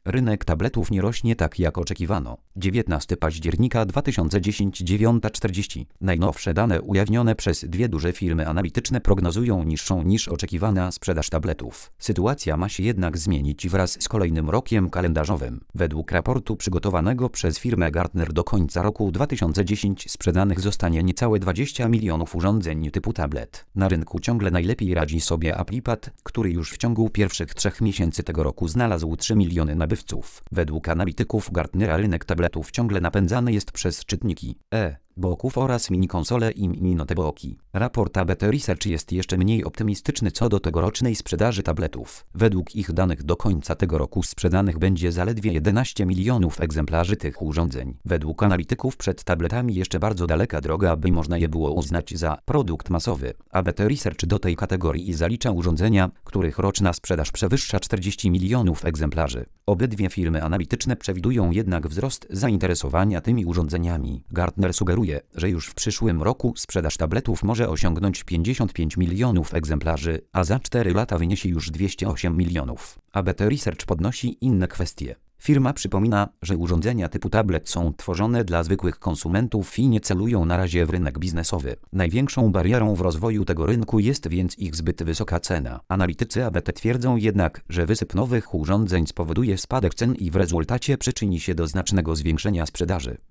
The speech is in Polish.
Rynek tabletów nie rośnie tak jak oczekiwano. 19 października 2010 9:40. Najnowsze dane ujawnione przez dwie duże firmy analityczne prognozują niższą niż oczekiwana sprzedaż tabletów. Sytuacja ma się jednak zmienić wraz z kolejnym rokiem kalendarzowym. Według raportu przygotowanego przez firmę Gartner do końca roku 2010 sprzedanych zostanie niecałe 20 milionów urządzeń typu tablet. Na rynku ciągle najlepiej radzi sobie ApplePad, który już w ciągu pierwszych 3 miesięcy tego roku znalazł 3 miliony nabywców. Według analityków Gartnera rynek tabletów ciągle napędzany jest przez czytniki e-booków oraz mini-konsole i mini-notebooki. Raport ABC Research jest jeszcze mniej optymistyczny co do tegorocznej sprzedaży tabletów. Według ich danych do końca tego roku sprzedanych będzie zaledwie 11 milionów egzemplarzy tych urządzeń. Według analityków przed tabletami jeszcze bardzo daleka droga, by można je było uznać za produkt masowy. ABC Research do tej kategorii zalicza urządzenia, których roczna sprzedaż przewyższa 40 milionów egzemplarzy. Obydwie firmy analityczne przewidują jednak wzrost zainteresowania tymi urządzeniami. Gartner sugeruje, że już w przyszłym roku sprzedaż tabletów może osiągnąć 55 milionów egzemplarzy, a za 4 lata wyniesie już 208 milionów. ABC Research podnosi inne kwestie. Firma przypomina, że urządzenia typu tablet są tworzone dla zwykłych konsumentów i nie celują na razie w rynek biznesowy. Największą barierą w rozwoju tego rynku jest więc ich zbyt wysoka cena. Analitycy ABC twierdzą jednak, że wysyp nowych urządzeń spowoduje spadek cen i w rezultacie przyczyni się do znacznego zwiększenia sprzedaży.